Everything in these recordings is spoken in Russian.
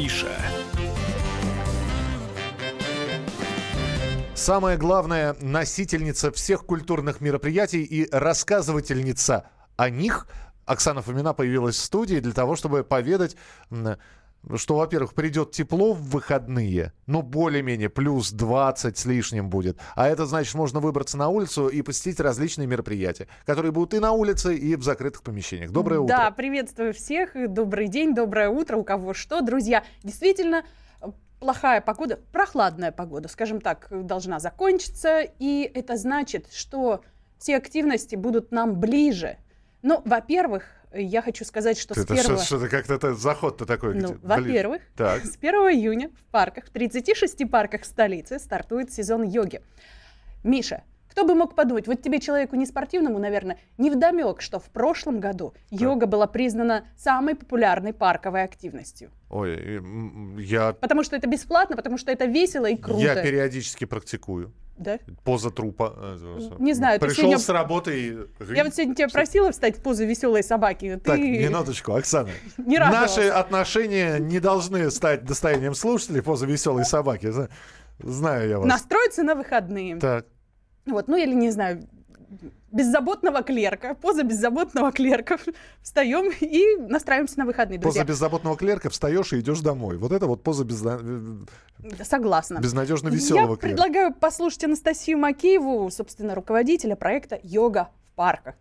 Афиша. Самая главная носительница всех культурных мероприятий и рассказывательница о них, Оксана Фомина, появилась в студии для того, чтобы поведать, что, во-первых, придет тепло в выходные, ну, более-менее, плюс 20 с лишним будет. А это значит, можно выбраться на улицу и посетить различные мероприятия, которые будут и на улице, и в закрытых помещениях. Доброе утро. Да, приветствую всех. Добрый день, доброе утро. У кого что. Друзья, действительно, плохая погода, прохладная погода, скажем так, должна закончиться. И это значит, что все активности будут нам ближе. Ну, во-первых, я хочу сказать, что с 1... Что-то как-то заход-то такой. Ну, во-первых, с 1 июня в парках, в 36 парках столицы стартует сезон йоги. Миша, кто бы мог подумать, вот тебе, человеку неспортивному, наверное, невдомек, что в прошлом году йога была признана самой популярной парковой активностью. Ой, Потому что это бесплатно, потому что это весело и круто. Я периодически практикую. Да? Поза трупа. Не знаю. Пришел сегодня... с работы и... Я вот сегодня тебя просила встать в позу веселой собаки. Так, минуточку, Оксана. Не Наши отношения не должны стать достоянием слушателей, поза веселой собаки. Знаю я вас. Настроиться на выходные. Так. Вот, ну или, не знаю, беззаботного клерка, поза беззаботного клерка. Встаем и настраиваемся на выходные, друзья. Поза беззаботного клерка, встаешь и идешь домой. Вот это вот поза Согласна. безнадежно веселого клерка. Я предлагаю послушать Анастасию Макееву, собственно, руководителя проекта «Йога в парках».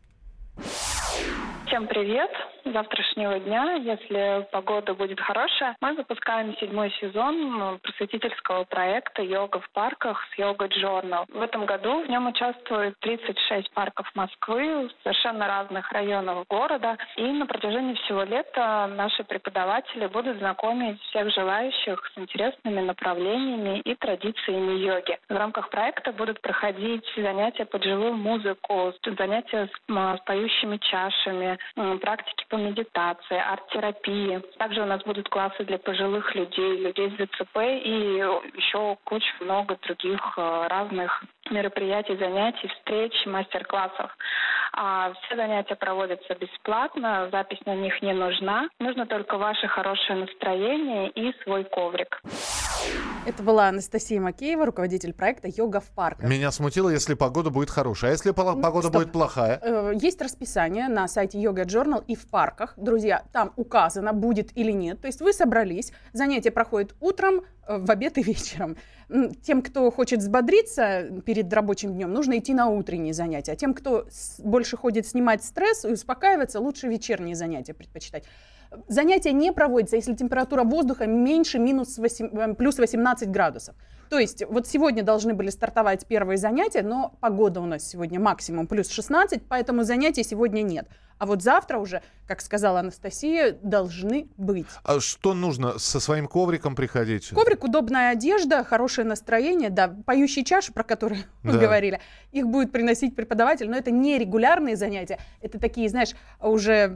Всем привет! С завтрашнего дня, если погода будет хорошая, мы запускаем 7-й сезон просветительского проекта «Йога в парках» с Yoga Journal. В этом году в нем участвует 36 парков Москвы, совершенно разных районов города. И на протяжении всего лета наши преподаватели будут знакомить всех желающих с интересными направлениями и традициями йоги. В рамках проекта будут проходить занятия под живую музыку, занятия с поющими чашами, практики по медитации, арт-терапии. Также у нас будут классы для пожилых людей, людей с ДЦП и еще куча много других разных мероприятий, занятий, встреч, мастер-классов. Все занятия проводятся бесплатно, запись на них не нужна. Нужно только ваше хорошее настроение и свой коврик. Это была Анастасия Макеева, руководитель проекта «Йога в парках». Меня смутило, если погода будет хорошая. А если погода будет плохая? Есть расписание на сайте Yoga Journal и в парках. Друзья, там указано, будет или нет. То есть вы собрались, занятия проходят утром, в обед и вечером. Тем, кто хочет взбодриться перед рабочим днем, нужно идти на утренние занятия. А тем, кто больше ходит снимать стресс и успокаиваться, лучше вечерние занятия предпочитать. Занятия не проводятся, если температура воздуха меньше плюс 18 градусов. То есть вот сегодня должны были стартовать первые занятия, но погода у нас сегодня максимум плюс 16, поэтому занятий сегодня нет. А вот завтра уже, как сказала Анастасия, должны быть. А что нужно? Со своим ковриком приходить? Коврик, удобная одежда, хорошее настроение, да, поющие чаши, про которые мы говорили, их будет приносить преподаватель, но это не регулярные занятия, это такие, знаешь, уже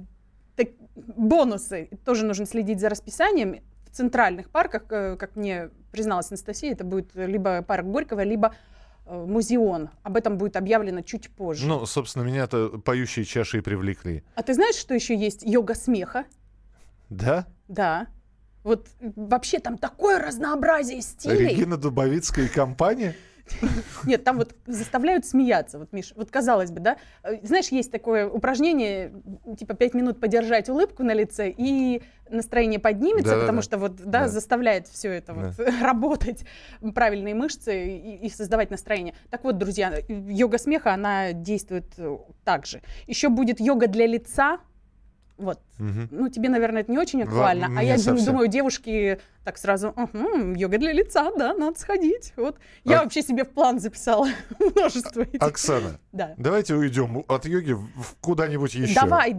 бонусы. Тоже нужно следить за расписанием. В центральных парках, как мне призналась Анастасия, это будет либо парк Горького, либо Музеон. Об этом будет объявлено чуть позже. Ну, собственно, меня-то поющие чаши и привлекли. А ты знаешь, что еще есть йога смеха? Да? Да. Вот вообще там такое разнообразие стилей. Регина Дубовицкая и компания? Нет, там вот заставляют смеяться. Вот, Миш, вот казалось бы, да? Знаешь, есть такое упражнение, типа 5 минут подержать улыбку на лице, и настроение поднимется, потому что вот, заставляет все это вот работать, правильные мышцы и создавать настроение. Так вот, друзья, йога смеха, она действует так же. Еще будет йога для лица. Вот. Ну, тебе, наверное, это не очень актуально. А я думаю, девушки так сразу, йога для лица, да, надо сходить. Вот. Я вообще себе в план записала множество этих. Оксана, давайте уйдем от йоги куда-нибудь еще. Давай.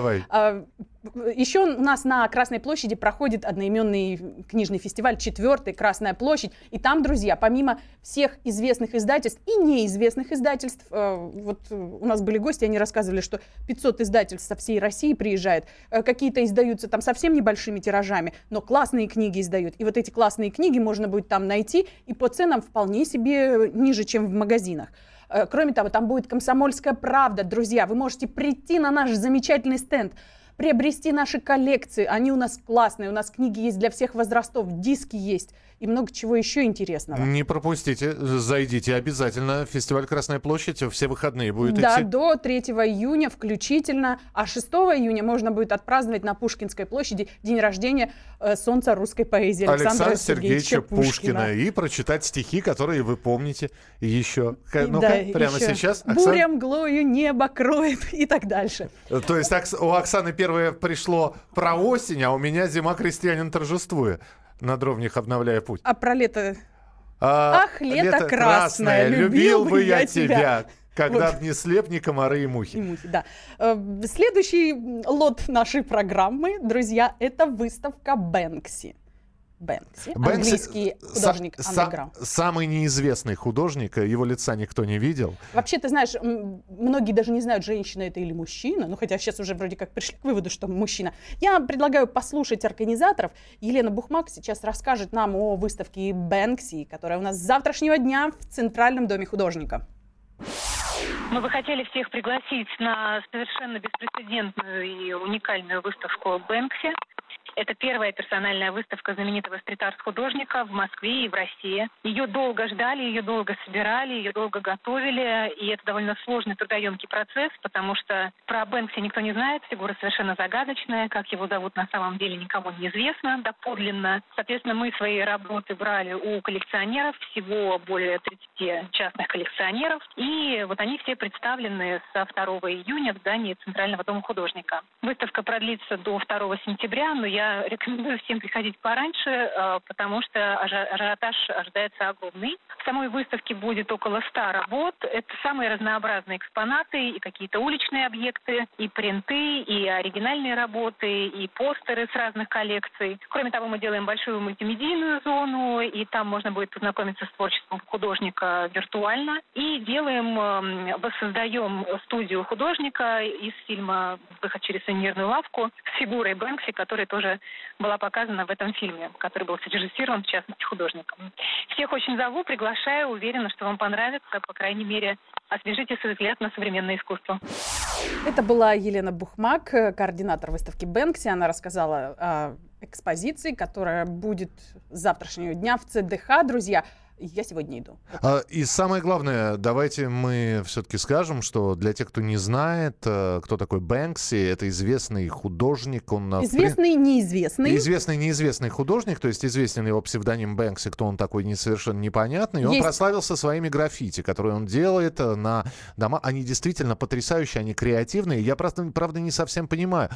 Еще у нас на Красной площади проходит одноименный книжный фестиваль, 4-й Красная площадь. И там, друзья, помимо всех известных издательств и неизвестных издательств, вот у нас были гости, они рассказывали, что 500 издательств со всей России приезжает. Какие-то издаются там совсем небольшими тиражами, но классные книги издают. И вот эти классные книги можно будет там найти и по ценам вполне себе ниже, чем в магазинах. Кроме того, там будет «Комсомольская правда». Друзья, вы можете прийти на наш замечательный стенд, приобрести наши коллекции. Они у нас классные, у нас книги есть для всех возрастов, диски есть и много чего еще интересного. Не пропустите, зайдите обязательно. Фестиваль «Красная площадь» все выходные будет идти. Да, до 3 июня включительно, а 6 июня можно будет отпраздновать на Пушкинской площади день рождения солнца русской поэзии Александра Сергеевича Пушкина. И прочитать стихи, которые вы помните еще. Ну-ка, Да, прямо еще. сейчас. «Буря мглою небо кроет» и так дальше. То есть у Оксаны первое пришло про осень, а у меня «Зима, крестьянин, торжествуя». На дровнях обновляя путь. А про лето... Ах, лето красное, любил бы я тебя, когда б не слепни комары и мухи. Да. Следующий лот нашей программы, друзья, это выставка Бэнкси. Бэнкси, английский художник андеграунд. Самый неизвестный художник, его лица никто не видел. Вообще, ты знаешь, многие даже не знают, женщина это или мужчина, ну хотя сейчас уже вроде как пришли к выводу, что мужчина. Я предлагаю послушать организаторов. Елена Бухмак сейчас расскажет нам о выставке Бэнкси, которая у нас с завтрашнего дня в Центральном доме художника. Мы бы хотели всех пригласить на совершенно беспрецедентную и уникальную выставку Бэнкси. Это первая персональная выставка знаменитого стрит-арт-художника в Москве и в России. Ее долго ждали, ее долго собирали, ее долго готовили. И это довольно сложный, трудоемкий процесс, потому что про Бэнкси никто не знает. Фигура совершенно загадочная. Как его зовут на самом деле никому не известно доподлинно. Соответственно, мы свои работы брали у коллекционеров, всего более 30 частных коллекционеров. И вот они все представлены со 2 июня в здании Центрального дома художника. Выставка продлится до 2 сентября, но я рекомендую всем приходить пораньше, потому что ажиотаж ожидается огромный. В самой выставке будет около 100 работ. Это самые разнообразные экспонаты, и какие-то уличные объекты, и принты, и оригинальные работы, и постеры с разных коллекций. Кроме того, мы делаем большую мультимедийную зону, и там можно будет познакомиться с творчеством художника виртуально. И воссоздаем студию художника из фильма «Выход через сувенирную лавку» с фигурой Бэнкси, которая тоже была показана в этом фильме, который был срежиссирован, в частности, художником. Всех очень зову, приглашаю, уверена, что вам понравится, по крайней мере, освежите свой взгляд на современное искусство. Это была Елена Бухмак, координатор выставки Бэнкси. Она рассказала о экспозиции, которая будет с завтрашнего дня в ЦДХ, друзья. Я сегодня иду. И самое главное, давайте мы все-таки скажем, что для тех, кто не знает, кто такой Бэнкси, это известный художник. Известный, неизвестный. Неизвестный художник, то есть известен его псевдоним Бэнкси, кто он такой, совершенно непонятный. И он прославился своими граффити, которые он делает на дома. Они действительно потрясающие, они креативные. Я, правда, не совсем понимаю.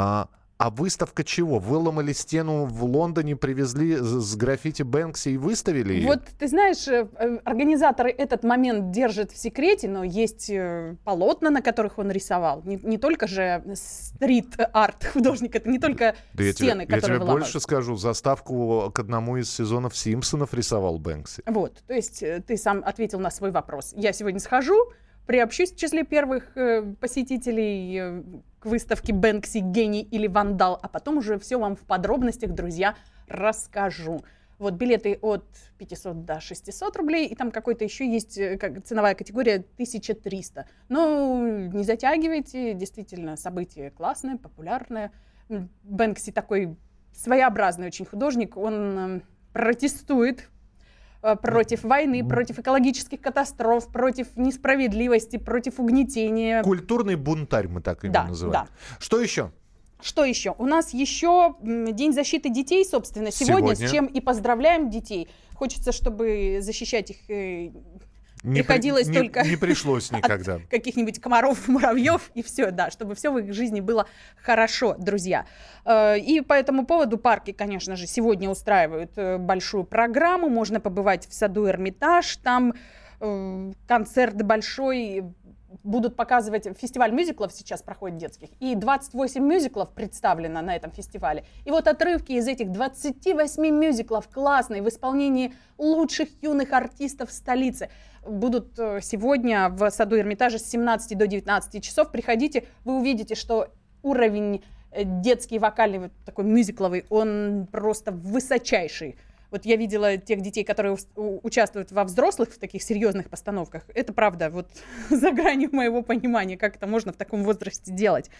А выставка чего? Выломали стену в Лондоне, привезли с граффити Бэнкси и выставили ее? Вот, ты знаешь, организаторы этот момент держат в секрете, но есть полотна, на которых он рисовал. Не только же стрит-арт художник, это не только стены, которые Я тебе выломали. больше скажу, заставку к одному из сезонов «Симпсонов» рисовал Бэнкси. Вот, то есть ты сам ответил на свой вопрос. Я сегодня схожу, приобщусь в числе первых посетителей к выставке Бэнкси «Гений» или «Вандал», а потом уже все вам в подробностях, друзья, расскажу. Вот билеты от 500 до 600 рублей, и там какой-то еще есть ценовая категория 1300. Но не затягивайте, действительно, событие классное, популярное. Бэнкси такой своеобразный очень художник, он протестует против войны, против экологических катастроф, против несправедливости, против угнетения. Культурный бунтарь, мы так его называем. Да. Что еще? Что еще? У нас еще День защиты детей, собственно, сегодня. С чем и поздравляем детей. Хочется, чтобы защищать их приходилось только... Не пришлось никогда. От каких-нибудь комаров, муравьев и все, да, чтобы все в их жизни было хорошо, друзья. И по этому поводу парки, конечно же, сегодня устраивают большую программу. Можно побывать в саду Эрмитаж, там концерт большой. Будут показывать, фестиваль мюзиклов сейчас проходит детских, и 28 мюзиклов представлено на этом фестивале. И вот отрывки из этих 28 мюзиклов классные в исполнении лучших юных артистов столицы будут сегодня в саду Эрмитажа с 17 до 19 часов. Приходите, вы увидите, что уровень детский, вокальный, вот такой мюзикловый, он просто высочайший. Вот я видела тех детей, которые участвуют во взрослых, в таких серьезных постановках. Это правда, вот за гранью моего понимания, как это можно в таком возрасте делать.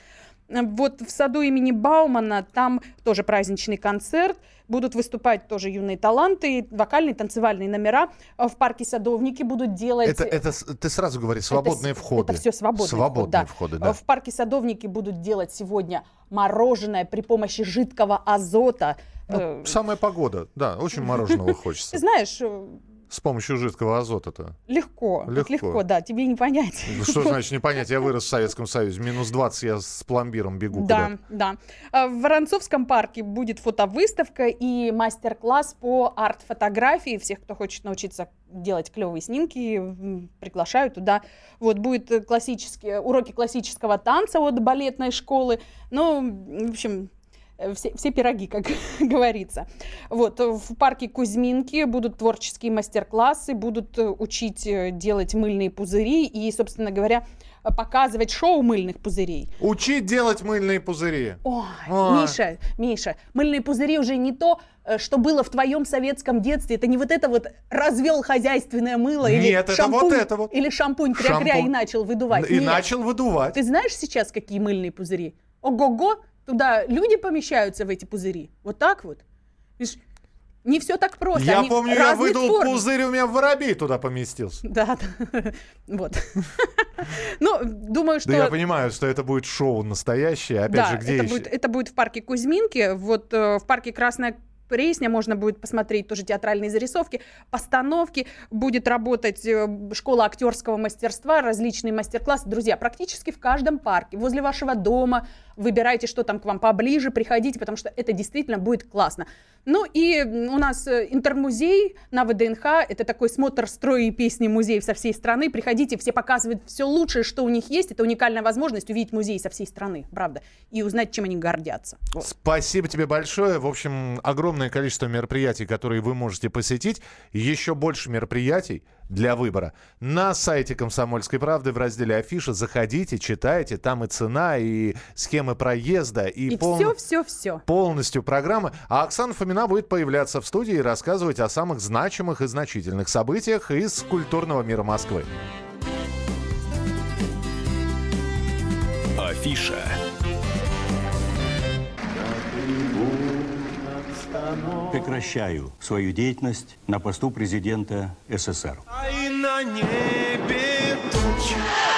Вот в саду имени Баумана там тоже праздничный концерт. Будут выступать тоже юные таланты, вокальные, танцевальные номера. В парке Садовники будут делать... Это ты сразу говори, свободные входы. Это все свободные входы, да. В парке Садовники будут делать сегодня мороженое при помощи жидкого азота. Ну, самая погода, да, очень мороженого хочется. Ты знаешь... С помощью жидкого азота-то. Легко, да, тебе не понять. Что значит не понять? Я вырос в Советском Союзе. Минус 20 я с пломбиром бегу куда-то. Да. В Воронцовском парке будет фотовыставка и мастер-класс по арт-фотографии. Всех, кто хочет научиться делать клевые снимки, приглашаю туда. Вот, будет уроки классического танца от балетной школы. Ну, в общем... Все пироги, как говорится. Вот, в парке Кузьминки будут творческие мастер-классы, будут учить делать мыльные пузыри и, собственно говоря, показывать шоу мыльных пузырей. Учить делать мыльные пузыри. Ой. Миша, мыльные пузыри уже не то, что было в твоем советском детстве. Это не вот это вот развел хозяйственное мыло. Нет, это вот это вот. Или шампунь кря-кря и начал выдувать. И начал выдувать. Ты знаешь сейчас, какие мыльные пузыри? Ого-го! Туда люди помещаются в эти пузыри. Вот так вот. Видишь, не все так просто. Я помню, я выдул пузырь, у меня воробей туда поместился. Да. Вот. Ну, думаю, что... Да я понимаю, что это будет шоу настоящее. Опять же, где еще? Это будет в парке Кузьминки. Вот в парке Красная Пресня можно будет посмотреть тоже театральные зарисовки, постановки. Будет работать школа актерского мастерства, различные мастер-классы. Друзья, практически в каждом парке, возле вашего дома. Выбирайте, что там к вам поближе, приходите, потому что это действительно будет классно. Ну и у нас интермузей на ВДНХ. Это такой смотр строя и песни музеев со всей страны. Приходите, все показывают все лучшее, что у них есть. Это уникальная возможность увидеть музеи со всей страны, правда, и узнать, чем они гордятся. Вот. Спасибо тебе большое. В общем, огромное количество мероприятий, которые вы можете посетить. Еще больше мероприятий для выбора. На сайте «Комсомольской правды» в разделе «Афиша» заходите, читайте. Там и цена, и схемы проезда, и все. Полностью программы. А Оксана Фомина будет появляться в студии и рассказывать о самых значимых и значительных событиях из культурного мира Москвы. Афиша. Прекращаю свою деятельность на посту президента СССР. И на небе тучи.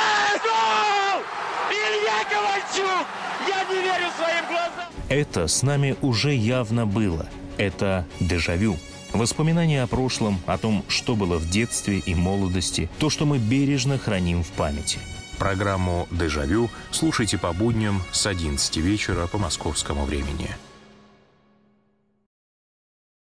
Илья Ковальчук! Я не верю своим глазам! Это с нами уже явно было. Это дежавю. Воспоминания о прошлом, о том, что было в детстве и молодости, то, что мы бережно храним в памяти. Программу «Дежавю» слушайте по будням с 11 вечера по московскому времени.